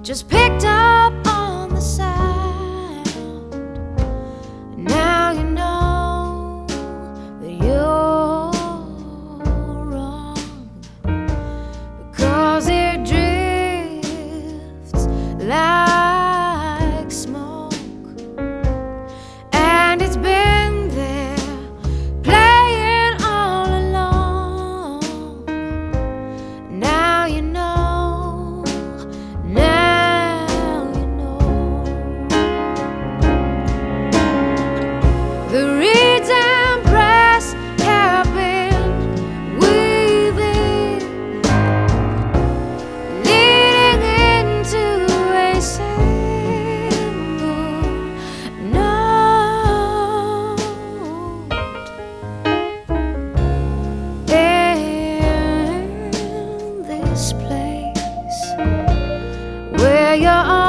just picked up on the sound. Now you know that you're wrong, because it drifts like smoke, and it's been there playing all along. Now you know. The reeds and brass have been weaving, leading into a single note. In this place where you're